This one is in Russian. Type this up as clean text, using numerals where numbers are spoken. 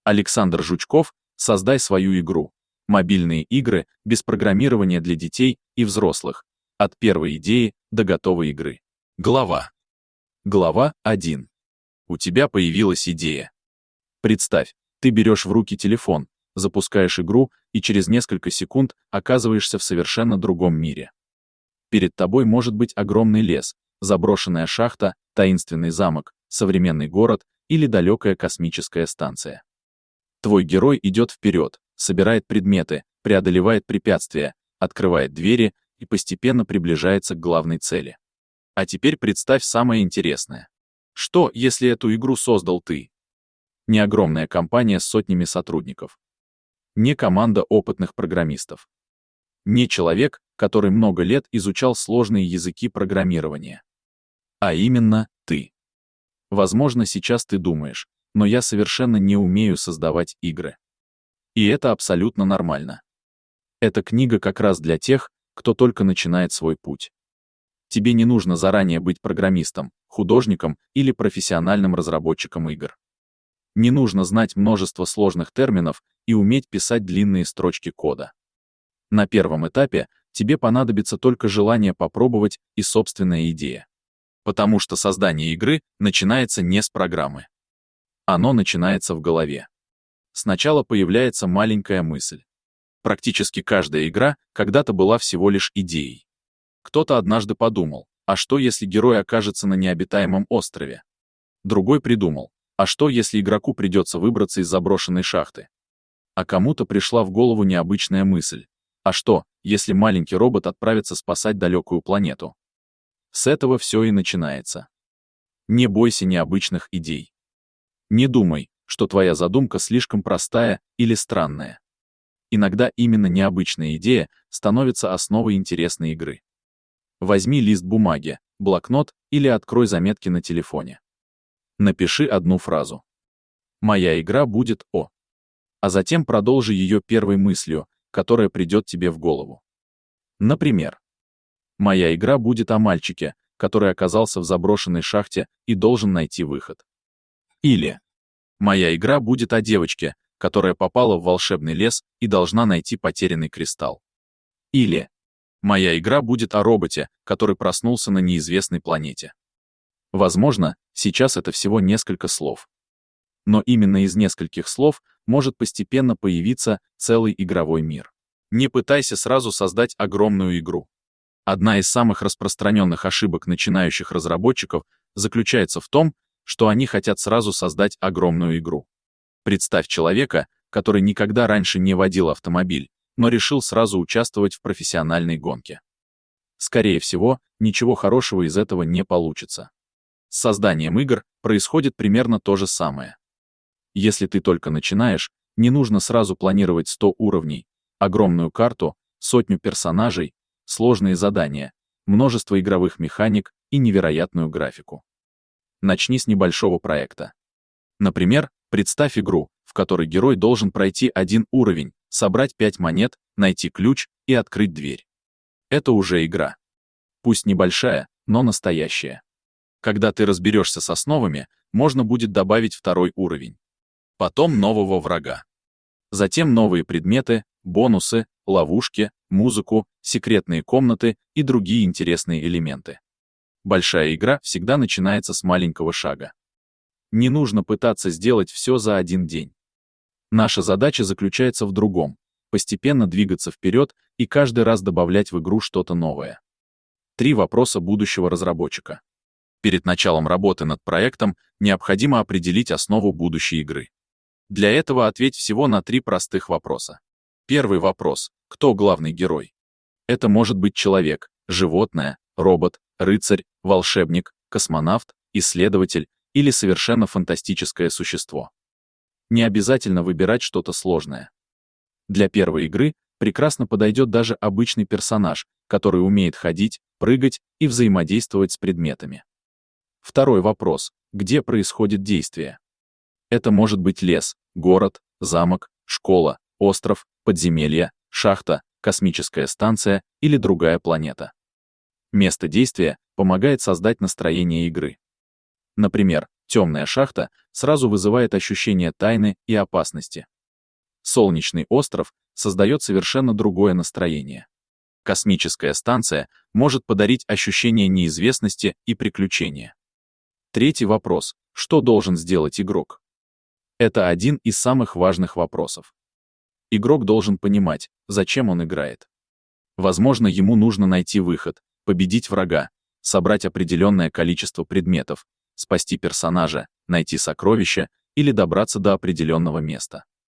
Александр Жучков «Создай свою игру». Мобильные игры без программирования для детей и взрослых. От первой идеи до готовой игры. Глава 1. У тебя появилась идея. Представь, ты берешь в руки телефон, запускаешь игру и через несколько секунд оказываешься в совершенно другом мире. Перед тобой может быть огромный лес, заброшенная шахта, таинственный замок, современный город или далекая космическая станция. Твой герой идет вперед, собирает предметы, преодолевает препятствия, открывает двери и постепенно приближается к главной цели. А теперь представь самое интересное. Что, если эту игру создал ты? Не огромная компания с сотнями сотрудников. Не команда опытных программистов. Не человек, который много лет изучал сложные языки программирования. А именно ты. Возможно, сейчас ты думаешь, но я совершенно не умею создавать игры. И это абсолютно нормально. Эта книга как раз для тех, кто только начинает свой путь. Тебе не нужно заранее быть программистом, художником или профессиональным разработчиком игр. Не нужно знать множество сложных терминов и уметь писать длинные строчки кода. На первом этапе тебе понадобится только желание попробовать и собственная идея. Потому что создание игры начинается не с программы. Оно начинается в голове. Сначала появляется маленькая мысль. Практически каждая игра когда-то была всего лишь идеей. Кто-то однажды подумал, а что если герой окажется на необитаемом острове? Другой придумал, а что если игроку придется выбраться из заброшенной шахты? А кому-то пришла в голову необычная мысль. А что, если маленький робот отправится спасать далекую планету? С этого все и начинается. Не бойся необычных идей. Не думай, что твоя задумка слишком простая или странная. Иногда именно необычная идея становится основой интересной игры. Возьми лист бумаги, блокнот или открой заметки на телефоне. Напиши одну фразу. «Моя игра будет о». А затем продолжи ее первой мыслью, которая придет тебе в голову. Например, «Моя игра будет о мальчике, который оказался в заброшенной шахте и должен найти выход». Или «Моя игра будет о девочке, которая попала в волшебный лес и должна найти потерянный кристалл». Или «Моя игра будет о роботе, который проснулся на неизвестной планете». Возможно, сейчас это всего несколько слов. Но именно из нескольких слов может постепенно появиться целый игровой мир. Не пытайся сразу создать огромную игру. Одна из самых распространенных ошибок начинающих разработчиков заключается в том, что они хотят сразу создать огромную игру. Представь человека, который никогда раньше не водил автомобиль, но решил сразу участвовать в профессиональной гонке. Скорее всего, ничего хорошего из этого не получится. С созданием игр происходит примерно то же самое. Если ты только начинаешь, не нужно сразу планировать 100 уровней, огромную карту, сотню персонажей, сложные задания, множество игровых механик и невероятную графику. Начни с небольшого проекта. Например, представь игру, в которой герой должен пройти один уровень, собрать 5 монет, найти ключ и открыть дверь. Это уже игра. Пусть небольшая, но настоящая. Когда ты разберешься с основами, можно будет добавить второй уровень. Потом нового врага. Затем новые предметы, бонусы, ловушки, музыку, секретные комнаты и другие интересные элементы. Большая игра всегда начинается с маленького шага. Не нужно пытаться сделать все за один день. Наша задача заключается в другом — постепенно двигаться вперед и каждый раз добавлять в игру что-то новое. 3 вопроса будущего разработчика. Перед началом работы над проектом необходимо определить основу будущей игры. Для этого ответь всего на 3 простых вопроса. Первый вопрос — кто главный герой? Это может быть человек, животное, робот, рыцарь, волшебник, космонавт, исследователь или совершенно фантастическое существо. Не обязательно выбирать что-то сложное. Для первой игры прекрасно подойдет даже обычный персонаж, который умеет ходить, прыгать и взаимодействовать с предметами. Второй вопрос — где происходит действие? Это может быть лес, город, замок, школа, остров, подземелье, шахта, космическая станция или другая планета. Место действия помогает создать настроение игры. Например, Темная шахта сразу вызывает ощущение тайны и опасности. Солнечный остров создает совершенно другое настроение. Космическая станция может подарить ощущение неизвестности и приключения. Третий вопрос. Что должен сделать игрок? Это один из самых важных вопросов. Игрок должен понимать, зачем он играет. Возможно, ему нужно найти выход, победить врага, собрать определенное количество предметов, спасти персонажа, найти сокровища или добраться до определенного места.